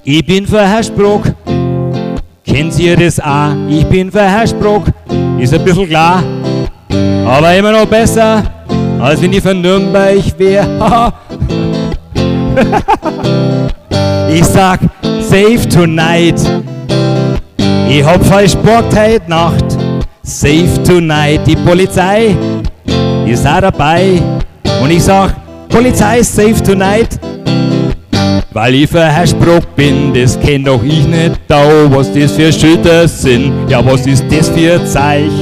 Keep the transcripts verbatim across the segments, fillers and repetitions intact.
Ich bin für Herschbruck, kennt ihr das auch? Ich bin für Herschbruck, ist ein bisschen klar, aber immer noch besser, als wenn ich für Nürnberg wäre. Ich sag, safe tonight. Ich hab falsch geparkt heute Nacht. Safe tonight. Die Polizei ist auch dabei. Und ich sag, Polizei, safe tonight. Weil ich für Herschbruck bin, das kenn doch ich nicht da. Was das für Schilder sind, ja was ist das für Zeich?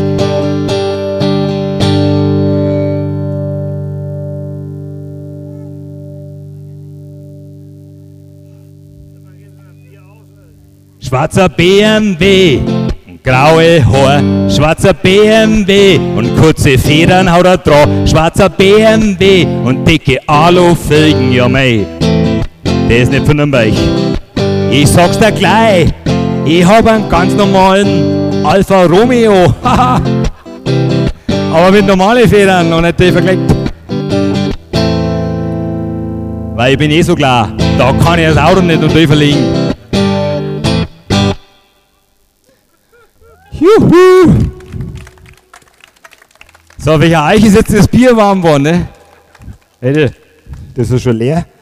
Schwarzer B M W, graue Haar, schwarzer B M W und kurze Federn haut er dran. Schwarzer B M W und dicke Alufelgen, ja mei, der ist nicht von Nürnberg. Ich sag's dir gleich, ich hab einen ganz normalen Alfa Romeo, haha, aber mit normalen Federn und nicht die vergleicht. Weil ich bin eh so klar, da kann ich das Auto nicht unter verlegen. Juhu! So, welcher Eich ist jetzt das Bier warm geworden, ne? Hey, das ist schon leer.